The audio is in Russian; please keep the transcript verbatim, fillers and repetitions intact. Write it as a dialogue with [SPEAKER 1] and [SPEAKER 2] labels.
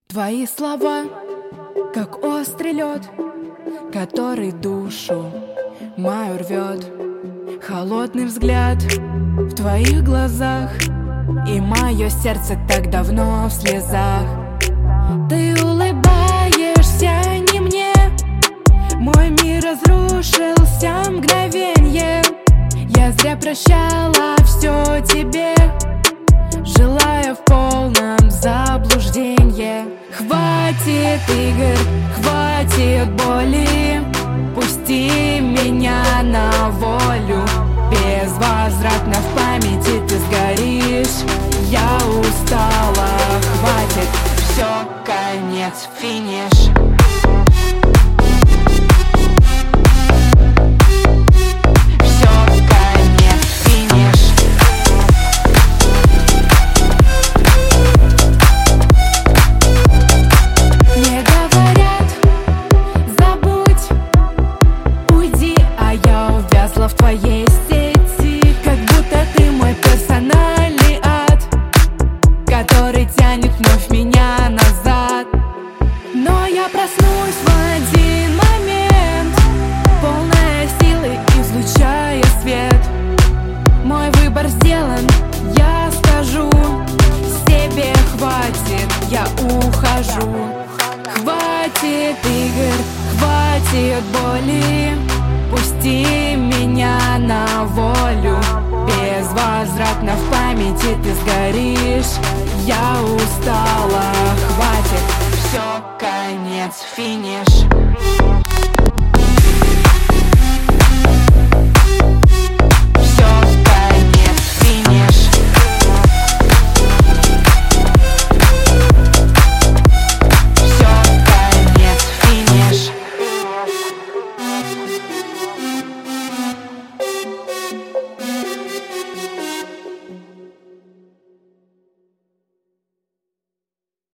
[SPEAKER 1] Твои слова, как острый лед, который душу мою рвет. Холодный взгляд в твоих глазах, и мое сердце так давно в слезах. Ты улыбаешься не мне, мой мир разрушился мгновенье. Я зря прощала все тебе, желая в полном заблуждении. Хватит игр, хватит боли, пусти меня на волю. Безвозвратно в памяти ты сгоришь. Я устала, хватит, все, конец, финиш. В твоей сети, как будто ты мой персональный ад, который тянет вновь меня назад. Но я проснусь в один момент, полная силы, излучая свет. Мой выбор сделан, я скажу себе: хватит, я ухожу. Хватит игр, хватит боли, пусти меня на волю. Безвозвратно в памяти ты сгоришь. Я устала, хватит, все, конец, финиш.